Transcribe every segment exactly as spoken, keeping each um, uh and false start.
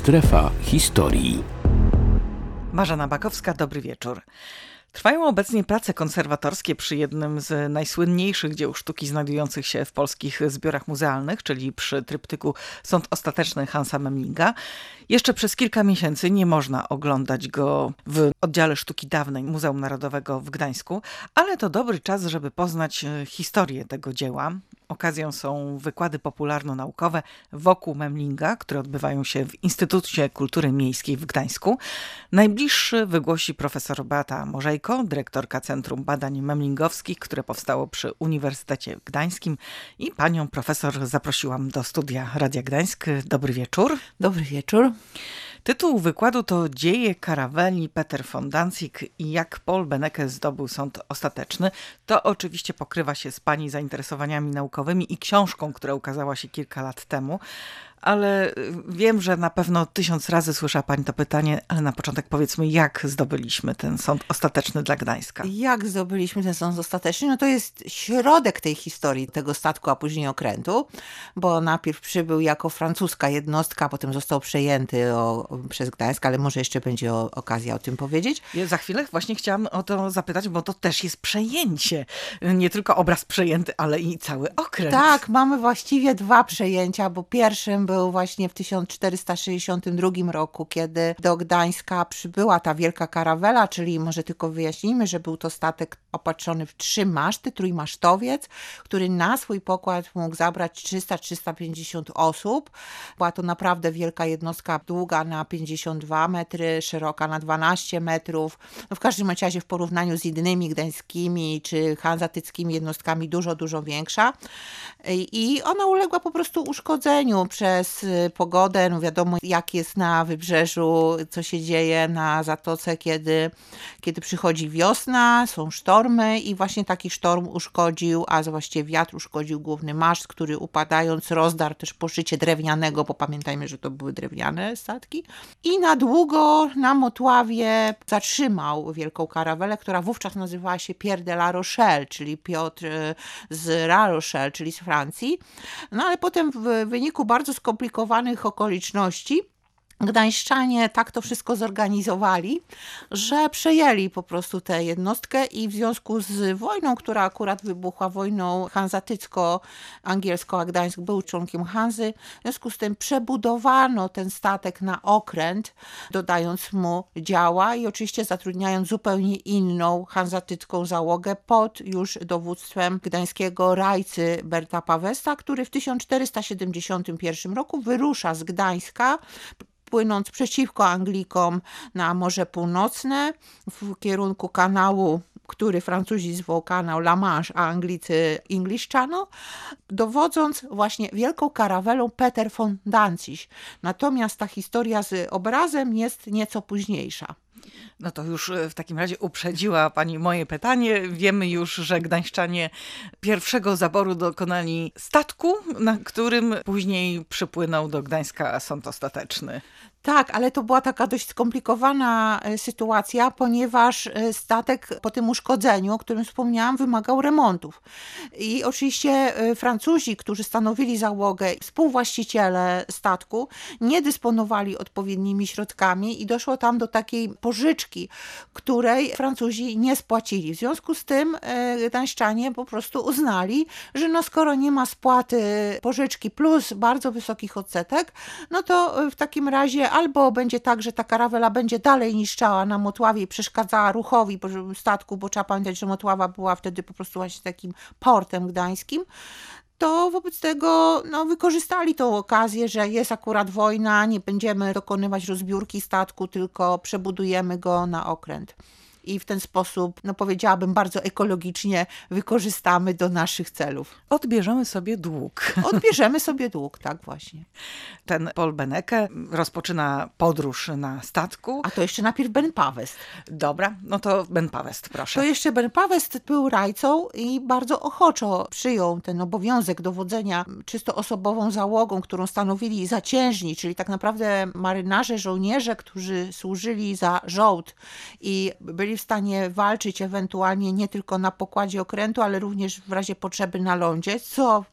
Strefa historii. Marzena Bakowska, dobry wieczór. Trwają obecnie prace konserwatorskie przy jednym z najsłynniejszych dzieł sztuki znajdujących się w polskich zbiorach muzealnych, czyli przy tryptyku Sąd ostateczny Hansa Memlinga. Jeszcze przez kilka miesięcy nie można oglądać go w oddziale sztuki dawnej Muzeum Narodowego w Gdańsku, ale to dobry czas, żeby poznać historię tego dzieła. Okazją są wykłady popularno-naukowe wokół Memlinga, które odbywają się w Instytucie Kultury Miejskiej w Gdańsku. Najbliższy wygłosi profesor Beata Morzejko, dyrektorka Centrum Badań Memlingowskich, które powstało przy Uniwersytecie Gdańskim. I panią profesor zaprosiłam do studia Radia Gdańsk. Dobry wieczór. Dobry wieczór. Tytuł wykładu to Dzieje Caraveli, Peter von Danzig i jak Paul Benecke zdobył sąd ostateczny. To oczywiście pokrywa się z pani zainteresowaniami naukowymi i książką, która ukazała się kilka lat temu. Ale wiem, że na pewno tysiąc razy słyszała pani to pytanie, ale na początek powiedzmy, jak zdobyliśmy ten sąd ostateczny dla Gdańska. Jak zdobyliśmy ten sąd ostateczny? No to jest środek tej historii, tego statku, a później okrętu, bo najpierw przybył jako francuska jednostka, potem został przejęty o, przez Gdańsk, ale może jeszcze będzie o, okazja o tym powiedzieć. Ja za chwilę właśnie chciałam o to zapytać, bo to też jest przejęcie. Nie tylko obraz przejęty, ale i cały okręt. Tak, mamy właściwie dwa przejęcia, bo pierwszym był właśnie w tysiąc czterysta sześćdziesiątym drugim roku, kiedy do Gdańska przybyła ta wielka karawela, czyli może tylko wyjaśnijmy, że był to statek opatrzony w trzy maszty, trójmasztowiec, który na swój pokład mógł zabrać trzysta do trzystu pięćdziesięciu osób. Była to naprawdę wielka jednostka, długa na pięćdziesiąt dwa metry, szeroka na dwanaście metrów. No w każdym razie w porównaniu z innymi gdańskimi czy hanzatyckimi jednostkami dużo, dużo większa. I ona uległa po prostu uszkodzeniu przez pogodę. No wiadomo, jak jest na wybrzeżu, co się dzieje na zatoce, kiedy, kiedy przychodzi wiosna, są sztormy i właśnie taki sztorm uszkodził, a właściwie wiatr uszkodził główny maszt, który upadając rozdarł też poszycie drewnianego, bo pamiętajmy, że to były drewniane statki. I na długo na Motławie zatrzymał wielką karawelę, która wówczas nazywała się Pierre de la Rochelle, czyli Piotr z La Rochelle, czyli z Francji. No ale potem w wyniku bardzo skomplikowanych okoliczności Gdańszczanie tak to wszystko zorganizowali, że przejęli po prostu tę jednostkę i w związku z wojną, która akurat wybuchła, wojną hanzatycko-angielską, a Gdańsk był członkiem Hanzy, w związku z tym przebudowano ten statek na okręt, dodając mu działa i oczywiście zatrudniając zupełnie inną hanzatycką załogę pod już dowództwem gdańskiego rajcy Berta Pawesta, który w tysiąc czterysta siedemdziesiątym pierwszym roku wyrusza z Gdańska, płynąc przeciwko Anglikom na Morze Północne w kierunku kanału, który Francuzi zwał kanał La Manche, a Anglicy English Channel, dowodząc właśnie wielką karawelą Peter von Danzig. Natomiast ta historia z obrazem jest nieco późniejsza. No to już w takim razie uprzedziła pani moje pytanie. Wiemy już, że Gdańszczanie pierwszego zaboru dokonali statku, na którym później przypłynął do Gdańska sąd ostateczny. Tak, ale to była taka dość skomplikowana sytuacja, ponieważ statek po tym uszkodzeniu, o którym wspomniałam, wymagał remontów. I oczywiście Francuzi, którzy stanowili załogę, współwłaściciele statku, nie dysponowali odpowiednimi środkami i doszło tam do takiej pożyczki, której Francuzi nie spłacili. W związku z tym gdańszczanie po prostu uznali, że no skoro nie ma spłaty pożyczki plus bardzo wysokich odsetek, no to w takim razie albo będzie tak, że ta karawela będzie dalej niszczała na Motławie i przeszkadzała ruchowi statku, bo trzeba pamiętać, że Motława była wtedy po prostu właśnie takim portem gdańskim, to wobec tego no, wykorzystali tą okazję, że jest akurat wojna, nie będziemy dokonywać rozbiórki statku, tylko przebudujemy go na okręt. I w ten sposób, no powiedziałabym, bardzo ekologicznie wykorzystamy do naszych celów. Odbierzemy sobie dług. Odbierzemy sobie dług, tak właśnie. Ten Paul Benecke rozpoczyna podróż na statku. A to jeszcze najpierw Ben Pawest. Dobra, no to Ben Pawest, proszę. To jeszcze Ben Pawest był rajcą i bardzo ochoczo przyjął ten obowiązek dowodzenia czysto osobową załogą, którą stanowili zaciężni, czyli tak naprawdę marynarze, żołnierze, którzy służyli za żołd i byli w stanie walczyć ewentualnie nie tylko na pokładzie okrętu, ale również w razie potrzeby na lądzie, co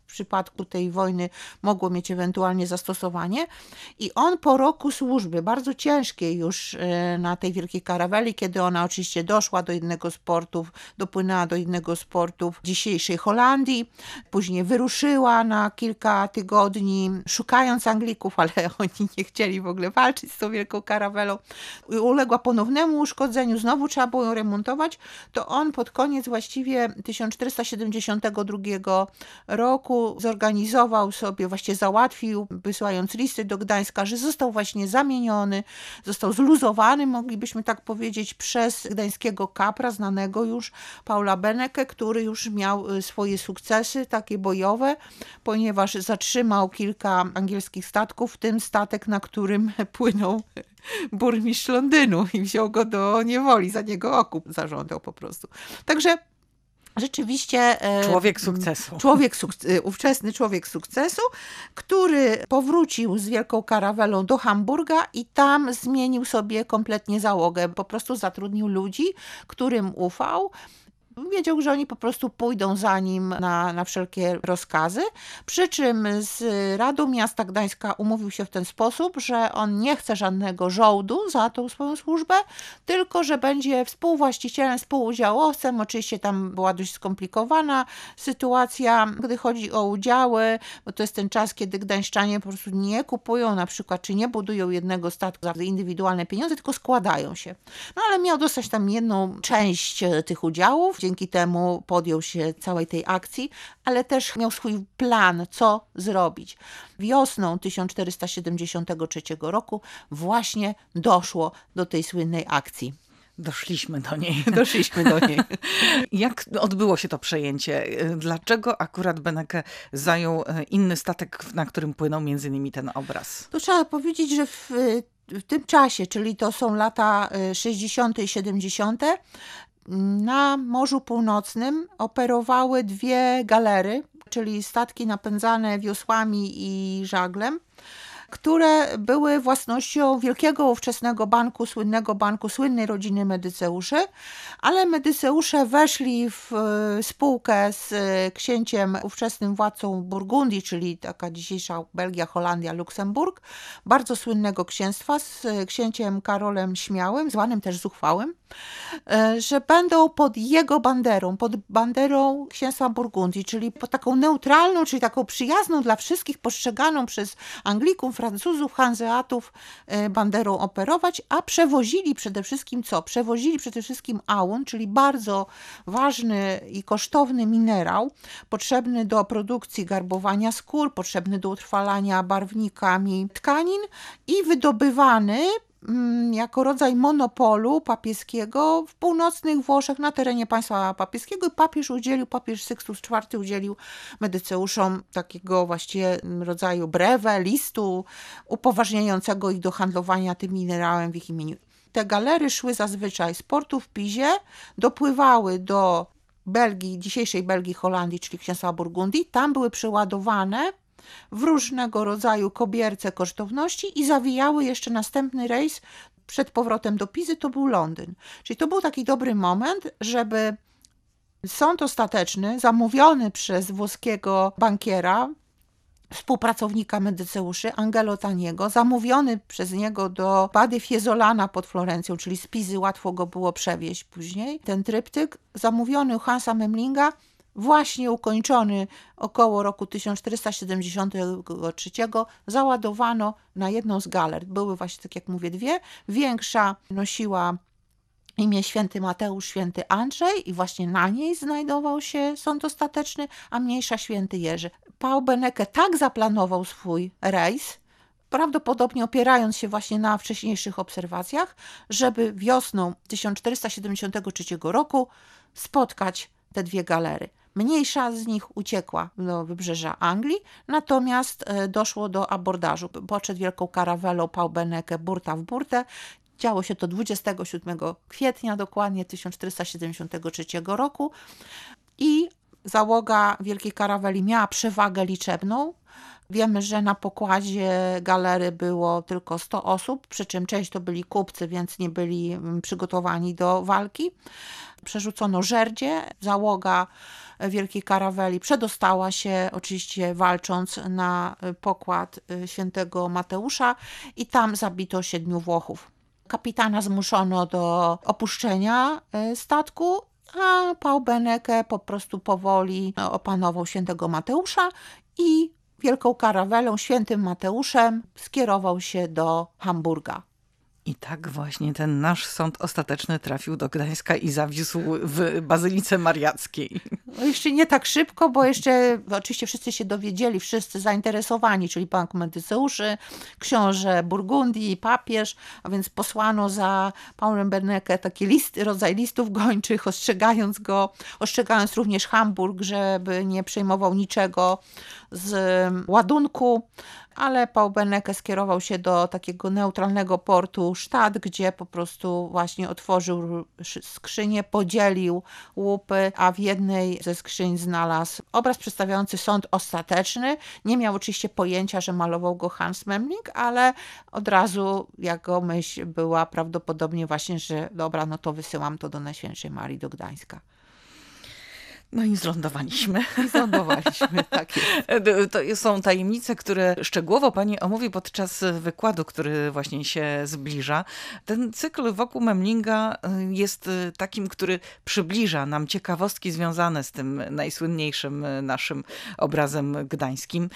przypadku tej wojny mogło mieć ewentualnie zastosowanie. I on po roku służby, bardzo ciężkiej już na tej wielkiej karaweli, kiedy ona oczywiście doszła do jednego z portów, dopłynęła do jednego z portów dzisiejszej Holandii, później wyruszyła na kilka tygodni, szukając Anglików, ale oni nie chcieli w ogóle walczyć z tą wielką karawelą. Uległa ponownemu uszkodzeniu, znowu trzeba było ją remontować, to on pod koniec właściwie tysiąc czterysta siedemdziesiątego drugiego roku zorganizował sobie, właśnie załatwił, wysyłając listy do Gdańska, że został właśnie zamieniony, został zluzowany, moglibyśmy tak powiedzieć, przez gdańskiego kapra, znanego już Paula Beneke, który już miał swoje sukcesy takie bojowe, ponieważ zatrzymał kilka angielskich statków, w tym statek, na którym płynął burmistrz Londynu i wziął go do niewoli, za niego okup zażądał po prostu. Także rzeczywiście człowiek sukcesu. Człowiek suk- ówczesny człowiek sukcesu, który powrócił z wielką karawelą do Hamburga i tam zmienił sobie kompletnie załogę. Po prostu zatrudnił ludzi, którym ufał. Wiedział, że oni po prostu pójdą za nim na, na wszelkie rozkazy, przy czym z Radą Miasta Gdańska umówił się w ten sposób, że on nie chce żadnego żołdu za tą swoją służbę, tylko że będzie współwłaścicielem, współudziałowcem. Oczywiście tam była dość skomplikowana sytuacja, gdy chodzi o udziały, bo to jest ten czas, kiedy gdańszczanie po prostu nie kupują na przykład, czy nie budują jednego statku za indywidualne pieniądze, tylko składają się. No ale miał dostać tam jedną część tych udziałów, dzięki temu podjął się całej tej akcji, ale też miał swój plan, co zrobić. Wiosną tysiąc czterysta siedemdziesiątego trzeciego roku właśnie doszło do tej słynnej akcji. Doszliśmy do niej. Doszliśmy do niej. Jak odbyło się to przejęcie? Dlaczego akurat Beneke zajął inny statek, na którym płynął między innymi ten obraz? To trzeba powiedzieć, że w, w tym czasie, czyli to są lata sześćdziesiąte i siedemdziesiąte, na Morzu Północnym operowały dwie galery, czyli statki napędzane wiosłami i żaglem, które były własnością wielkiego ówczesnego banku, słynnego banku, słynnej rodziny Medyceuszy, ale Medyceusze weszli w spółkę z księciem, ówczesnym władcą Burgundii, czyli taka dzisiejsza Belgia, Holandia, Luksemburg, bardzo słynnego księstwa z księciem Karolem Śmiałym, zwanym też Zuchwałym, że będą pod jego banderą, pod banderą księstwa Burgundii, czyli pod taką neutralną, czyli taką przyjazną dla wszystkich, postrzeganą przez Anglików, Francuzów, Hanzeatów banderą operować, a przewozili przede wszystkim co? Przewozili przede wszystkim ałun, czyli bardzo ważny i kosztowny minerał, potrzebny do produkcji garbowania skór, potrzebny do utrwalania barwnikami tkanin i wydobywany jako rodzaj monopolu papieskiego w północnych Włoszech, na terenie państwa papieskiego, i papież udzielił, papież Sykstus czwarty udzielił Medyceuszom takiego właściwie rodzaju breve, listu upoważniającego ich do handlowania tym minerałem w ich imieniu. Te galery szły zazwyczaj z portu w Pizie, dopływały do Belgii, dzisiejszej Belgii, Holandii, czyli księstwa Burgundii, tam były przeładowane w różnego rodzaju kobierce kosztowności i zawijały jeszcze następny rejs przed powrotem do Pizy, to był Londyn. Czyli to był taki dobry moment, żeby sąd ostateczny, zamówiony przez włoskiego bankiera, współpracownika Medyceuszy, Angelo Taniego, zamówiony przez niego do Bady Fiesole pod Florencją, czyli z Pizy łatwo go było przewieźć później, ten tryptyk, zamówiony u Hansa Memlinga, właśnie ukończony około roku tysiąc czterysta siedemdziesiątego trzeciego, załadowano na jedną z galer. Były właśnie, tak jak mówię, dwie. Większa nosiła imię Święty Mateusz, Święty Andrzej i właśnie na niej znajdował się sąd ostateczny, a mniejsza Święty Jerzy. Paul Beneke tak zaplanował swój rejs, prawdopodobnie opierając się właśnie na wcześniejszych obserwacjach, żeby wiosną tysiąc czterysta siedemdziesiątego trzeciego roku spotkać te dwie galery. Mniejsza z nich uciekła do wybrzeża Anglii, natomiast doszło do abordażu. Podszedł wielką karawelą Paul Beneke burta w burtę. Działo się to dwudziestego siódmego kwietnia dokładnie tysiąc czterysta siedemdziesiątego trzeciego roku i załoga wielkiej karaweli miała przewagę liczebną. Wiemy, że na pokładzie galery było tylko sto osób, przy czym część to byli kupcy, więc nie byli przygotowani do walki. Przerzucono żerdzie, załoga Wielkiej Karaweli. Przedostała się oczywiście walcząc na pokład świętego Mateusza i tam zabito siedmiu Włochów. Kapitana zmuszono do opuszczenia statku, a Pał Beneke po prostu powoli opanował świętego Mateusza i Wielką Karawelą, świętym Mateuszem skierował się do Hamburga. I tak właśnie ten nasz sąd ostateczny trafił do Gdańska i zawisł w Bazylice Mariackiej. No jeszcze nie tak szybko, bo jeszcze oczywiście wszyscy się dowiedzieli, wszyscy zainteresowani, czyli Bank Medyceuszy, książę Burgundii, papież, a więc posłano za Paulem Beneke taki list, rodzaj listów gończych, ostrzegając go, ostrzegając również Hamburg, żeby nie przejmował niczego z ładunku, ale Paul Beneke skierował się do takiego neutralnego portu Stad, gdzie po prostu właśnie otworzył skrzynię, podzielił łupy, a w jednej ze skrzyń znalazł obraz przedstawiający sąd ostateczny. Nie miał oczywiście pojęcia, że malował go Hans Memling, ale od razu jego myśl była prawdopodobnie właśnie, że dobra, no to wysyłam to do Najświętszej Marii, do Gdańska. No i zlądowaliśmy. I zlądowaliśmy, tak jest. To są tajemnice, które szczegółowo pani omówi podczas wykładu, który właśnie się zbliża. Ten cykl wokół Memlinga jest takim, który przybliża nam ciekawostki związane z tym najsłynniejszym naszym obrazem gdańskim.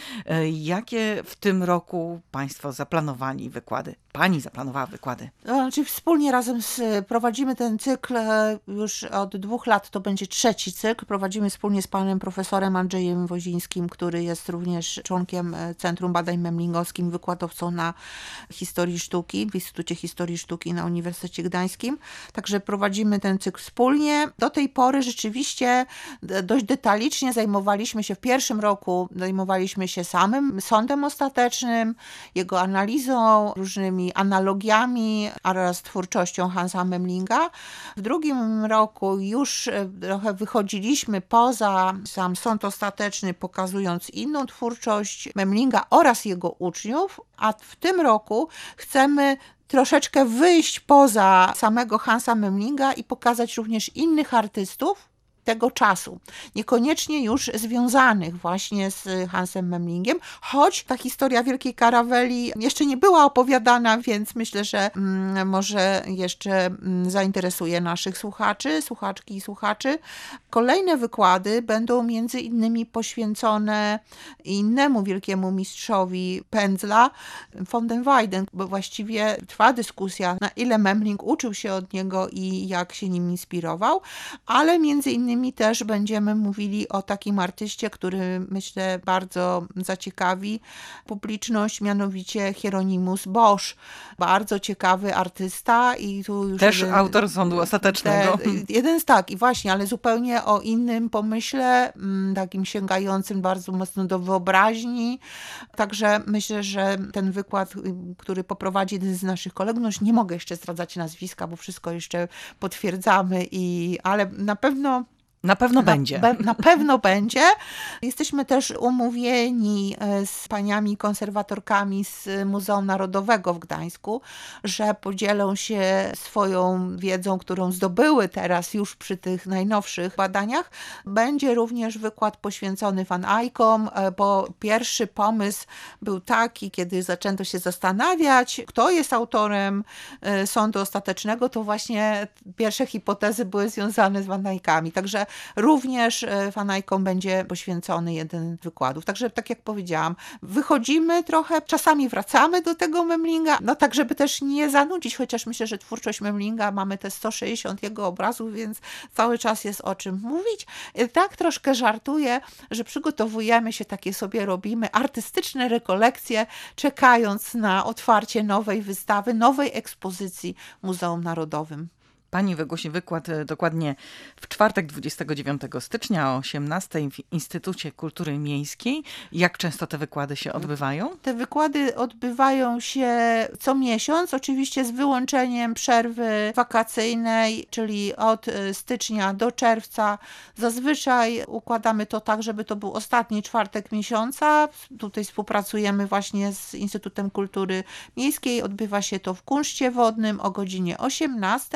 Jakie w tym roku państwo zaplanowali wykłady? Pani zaplanowała wykłady? Znaczy wspólnie razem z, prowadzimy ten cykl już od dwóch lat, to będzie trzeci cykl. Prowadzimy wspólnie z panem profesorem Andrzejem Wozińskim, który jest również członkiem Centrum Badań Memlingowskim, wykładowcą na historii sztuki, w Instytucie Historii Sztuki na Uniwersytecie Gdańskim. Także prowadzimy ten cykl wspólnie. Do tej pory rzeczywiście dość detalicznie zajmowaliśmy się, w pierwszym roku zajmowaliśmy się samym sądem ostatecznym, jego analizą, różnymi analogiami oraz twórczością Hansa Memlinga. W drugim roku już trochę wychodziliśmy poza sam sąd ostateczny, pokazując inną twórczość Memlinga oraz jego uczniów, a w tym roku chcemy troszeczkę wyjść poza samego Hansa Memlinga i pokazać również innych artystów tego czasu, niekoniecznie już związanych właśnie z Hansem Memlingiem, choć ta historia Wielkiej Karaweli jeszcze nie była opowiadana, więc myślę, że mm, może jeszcze mm, zainteresuje naszych słuchaczy, słuchaczki i słuchaczy. Kolejne wykłady będą między innymi poświęcone innemu wielkiemu mistrzowi pędzla, von den Weyden, bo właściwie trwa dyskusja, na ile Memling uczył się od niego i jak się nim inspirował, ale między innymi też będziemy mówili o takim artyście, który myślę bardzo zaciekawi publiczność, mianowicie Hieronymus Bosch. Bardzo ciekawy artysta i tu już też jeden, autor sądu ostatecznego. Te, jeden z tak i właśnie, ale zupełnie o innym pomyśle, takim sięgającym bardzo mocno do wyobraźni. Także myślę, że ten wykład, który poprowadzi jeden z naszych kolegów, no już nie mogę jeszcze zdradzać nazwiska, bo wszystko jeszcze potwierdzamy, i, ale na pewno Na pewno na, będzie. Be, na pewno będzie. Jesteśmy też umówieni z paniami konserwatorkami z Muzeum Narodowego w Gdańsku, że podzielą się swoją wiedzą, którą zdobyły teraz już przy tych najnowszych badaniach. Będzie również wykład poświęcony Van Eyckom, bo pierwszy pomysł był taki, kiedy zaczęto się zastanawiać, kto jest autorem sądu ostatecznego, to właśnie pierwsze hipotezy były związane z Van Eyckami. Także również Van Eyckom będzie poświęcony jeden z wykładów. Także tak jak powiedziałam, wychodzimy trochę, czasami wracamy do tego Memlinga, no tak, żeby też nie zanudzić, chociaż myślę, że twórczość Memlinga, mamy te sto sześćdziesiąt jego obrazów, więc cały czas jest o czym mówić. I tak troszkę żartuję, że przygotowujemy się, takie sobie robimy artystyczne rekolekcje, czekając na otwarcie nowej wystawy, nowej ekspozycji w Muzeum Narodowym. Pani wygłosi wykład dokładnie w czwartek dwudziestego dziewiątego stycznia o osiemnastej w Instytucie Kultury Miejskiej. Jak często te wykłady się odbywają? Te wykłady odbywają się co miesiąc, oczywiście z wyłączeniem przerwy wakacyjnej, czyli od stycznia do czerwca. Zazwyczaj układamy to tak, żeby to był ostatni czwartek miesiąca. Tutaj współpracujemy właśnie z Instytutem Kultury Miejskiej. Odbywa się to w Kunszcie Wodnym o godzinie osiemnastej.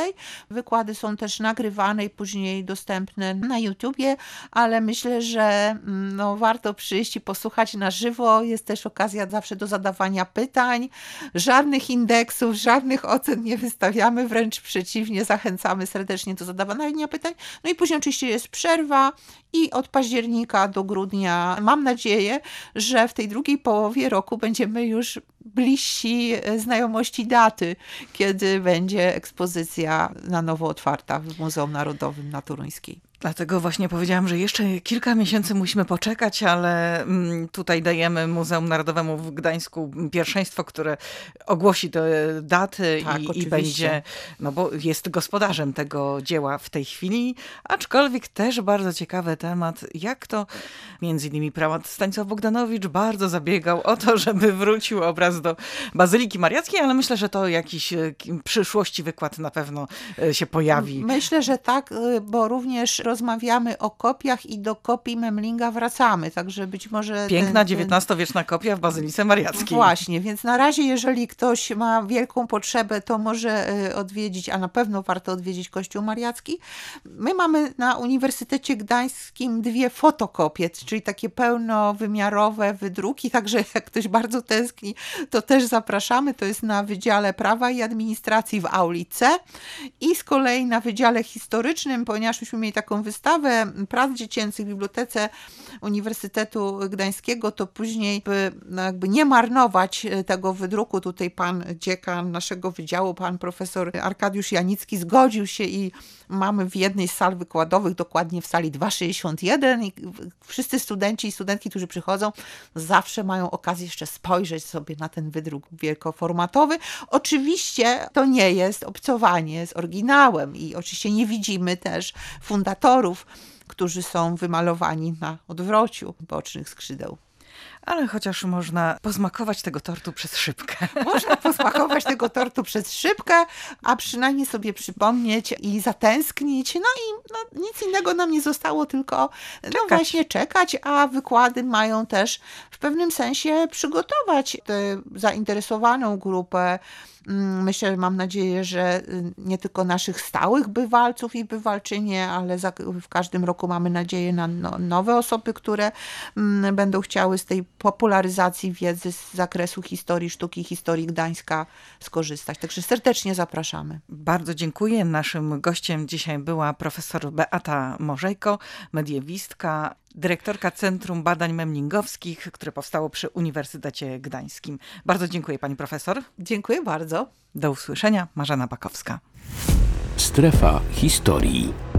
Wykłady są też nagrywane i później dostępne na YouTubie, ale myślę, że no, warto przyjść i posłuchać na żywo. Jest też okazja zawsze do zadawania pytań. Żadnych indeksów, żadnych ocen nie wystawiamy, wręcz przeciwnie, zachęcamy serdecznie do zadawania pytań. No i później oczywiście jest przerwa i od października do grudnia mam nadzieję, że w tej drugiej połowie roku będziemy już bliżsi znajomości daty, kiedy będzie ekspozycja na nowo otwarta w Muzeum Narodowym na Toruńskiej. Dlatego właśnie powiedziałam, że jeszcze kilka miesięcy musimy poczekać, ale tutaj dajemy Muzeum Narodowemu w Gdańsku pierwszeństwo, które ogłosi te daty tak, i, i będzie, no bo jest gospodarzem tego dzieła w tej chwili, aczkolwiek też bardzo ciekawy temat, jak to między innymi prałat Stanisław Bogdanowicz bardzo zabiegał o to, żeby wrócił obraz do Bazyliki Mariackiej, ale myślę, że to jakiś w przyszłości wykład na pewno się pojawi. Myślę, że tak, bo również rozmawiamy o kopiach i do kopii Memlinga wracamy, także być może... Piękna dziewiętnastowieczna kopia w Bazylice Mariackiej. Właśnie, więc na razie, jeżeli ktoś ma wielką potrzebę, to może odwiedzić, a na pewno warto odwiedzić Kościół Mariacki. My mamy na Uniwersytecie Gdańskim dwie fotokopie, czyli takie pełnowymiarowe wydruki, także jak ktoś bardzo tęskni, to też zapraszamy. To jest na Wydziale Prawa i Administracji w auli C i z kolei na Wydziale Historycznym, ponieważ myśmy mieli taką wystawę prac dziecięcych w Bibliotece Uniwersytetu Gdańskiego, to później by, no jakby nie marnować tego wydruku, tutaj pan dziekan naszego wydziału, pan profesor Arkadiusz Janicki zgodził się i mamy w jednej z sal wykładowych, dokładnie w sali dwieście sześćdziesiąt jeden i wszyscy studenci i studentki, którzy przychodzą, zawsze mają okazję jeszcze spojrzeć sobie na ten wydruk wielkoformatowy. Oczywiście to nie jest obcowanie z oryginałem i oczywiście nie widzimy też fundatorów, którzy są wymalowani na odwrociu bocznych skrzydeł. Ale chociaż można pozmakować tego tortu przez szybkę. Można posmakować tego tortu przez szybkę, a przynajmniej sobie przypomnieć i zatęsknić. No i no, nic innego nam nie zostało, tylko no właśnie czekać, a wykłady mają też w pewnym sensie przygotować tę zainteresowaną grupę. Myślę, mam nadzieję, że nie tylko naszych stałych bywalców i bywalczynie, ale za, w każdym roku mamy nadzieję na no, nowe osoby, które m, będą chciały z tej popularyzacji wiedzy z zakresu historii sztuki, historii Gdańska skorzystać. Także serdecznie zapraszamy. Bardzo dziękuję. Naszym gościem dzisiaj była profesor Beata Morzejko, mediewistka, dyrektorka Centrum Badań Memlingowskich, które powstało przy Uniwersytecie Gdańskim. Bardzo dziękuję pani profesor. Dziękuję bardzo. Do usłyszenia. Marzena Bakowska. Strefa historii.